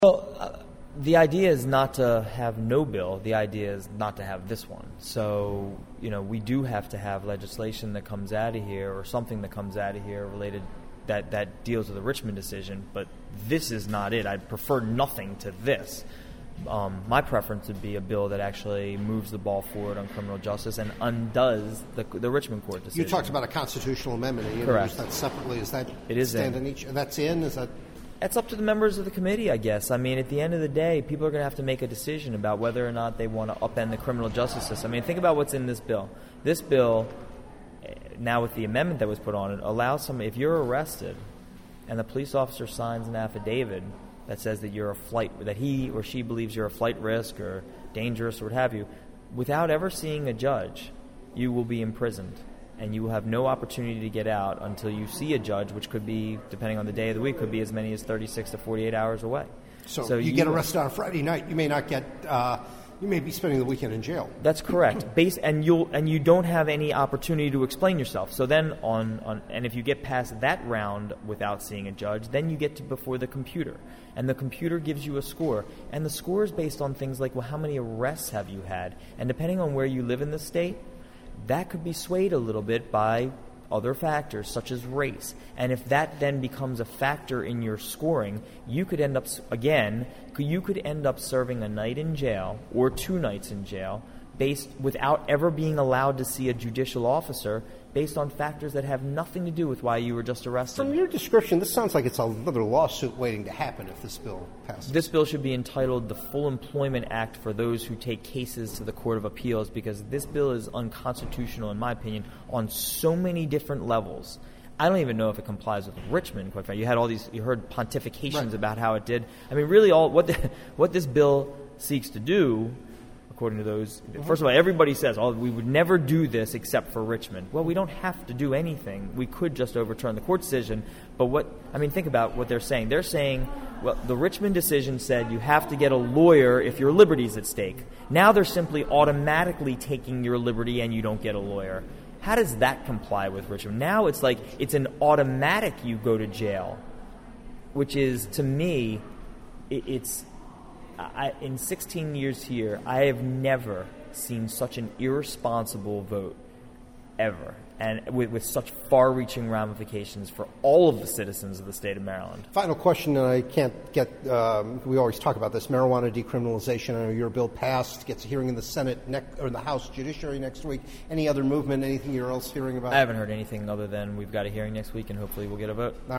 Well, the idea is not to have no bill. The idea is not to have this one. So, we do have to have legislation that comes out of here or something that comes out of here related that deals with the Richmond decision. But this is not it. I'd prefer nothing to this. My preference would be a bill that actually moves the ball forward on criminal justice and undoes the Richmond court decision. You talked about a constitutional amendment. Are you Correct. That separately? Is that it is stand in each? That's in. Is that? It's up to the members of the committee, I guess. I mean, at the end of the day, people are going to have to make a decision about whether or not they want to upend the criminal justice system. I mean, think about what's in this bill. This bill, now with the amendment that was put on it, allows if you're arrested and the police officer signs an affidavit that says that that he or she believes you're a flight risk or dangerous or what have you, without ever seeing a judge, you will be imprisoned. And you will have no opportunity to get out until you see a judge, which could be, depending on the day of the week, could be as many as 36 to 48 hours away. So you get arrested on a Friday night, you may not get. You may be spending the weekend in jail. That's correct. And you don't have any opportunity to explain yourself. So then and if you get past that round without seeing a judge, then you get to before the computer, and the computer gives you a score, and the score is based on things like, well, how many arrests have you had, and depending on where you live in the state, that could be swayed a little bit by other factors such as race. And if that then becomes a factor in your scoring, you could end up serving a night in jail or 2 nights in jail without ever being allowed to see a judicial officer based on factors that have nothing to do with why you were just arrested. From your description, this sounds like it's another lawsuit waiting to happen if this bill passes. This bill should be entitled the Full Employment Act for those who take cases to the Court of Appeals, because this bill is unconstitutional, in my opinion, on so many different levels. I don't even know if it complies with Richmond, quite frankly. You heard pontifications about how it did. I mean, really what this bill seeks to do, according to those, first of all, everybody says, we would never do this except for Richmond. Well, we don't have to do anything. We could just overturn the court decision. But think about what they're saying. They're saying, well, the Richmond decision said you have to get a lawyer if your liberty's at stake. Now they're simply automatically taking your liberty and you don't get a lawyer. How does that comply with Richmond? Now it's like it's an automatic you go to jail, which is, to me, in 16 years here, I have never seen such an irresponsible vote ever, and with such far-reaching ramifications for all of the citizens of the state of Maryland. Final question, and I can't get, we always talk about this, marijuana decriminalization. I know your bill passed, gets a hearing in the Senate or in the House Judiciary next week. Any other movement, anything you're else hearing about? I haven't heard anything other than we've got a hearing next week, and hopefully we'll get a vote.